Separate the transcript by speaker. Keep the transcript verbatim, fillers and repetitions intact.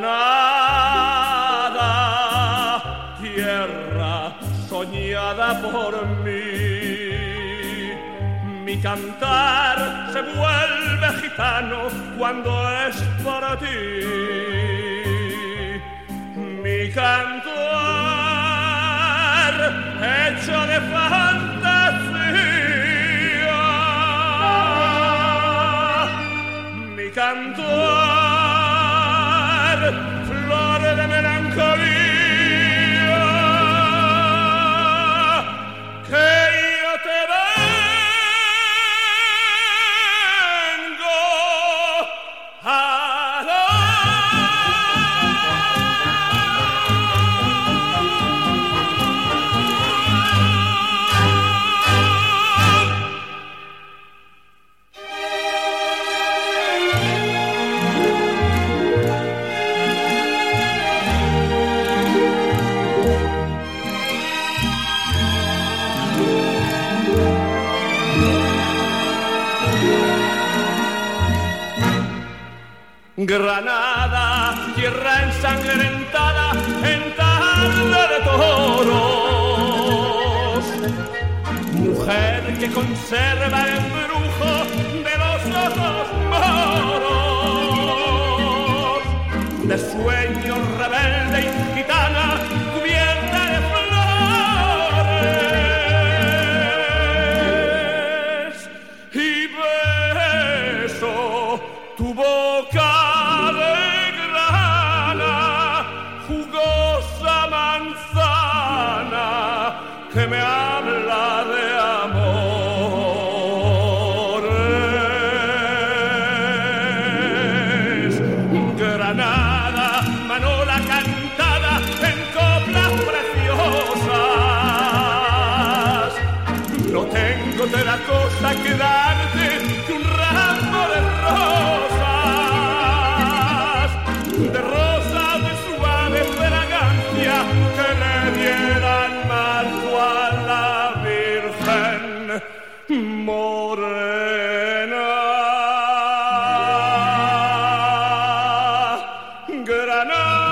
Speaker 1: Granada, tierra soñada por mí, mi cantar se vuelve gitano cuando es para ti. Mi cantar hecho de fantasía, mi cantar flor de melancolía, que yo te vengo a Granada, tierra ensangrentada en tarde de toros, mujer que conserva el embrujo de los ojos moros, de sueños rebelde y gitana cubierta de flores, y beso tu boca que me habla de amores. Granada, manola cantada en coplas preciosas. No tengo de la cosa que darte que un ramo de rosas, de rosas de suave fragancia que le dieran manto a la Virgen morena. Granada.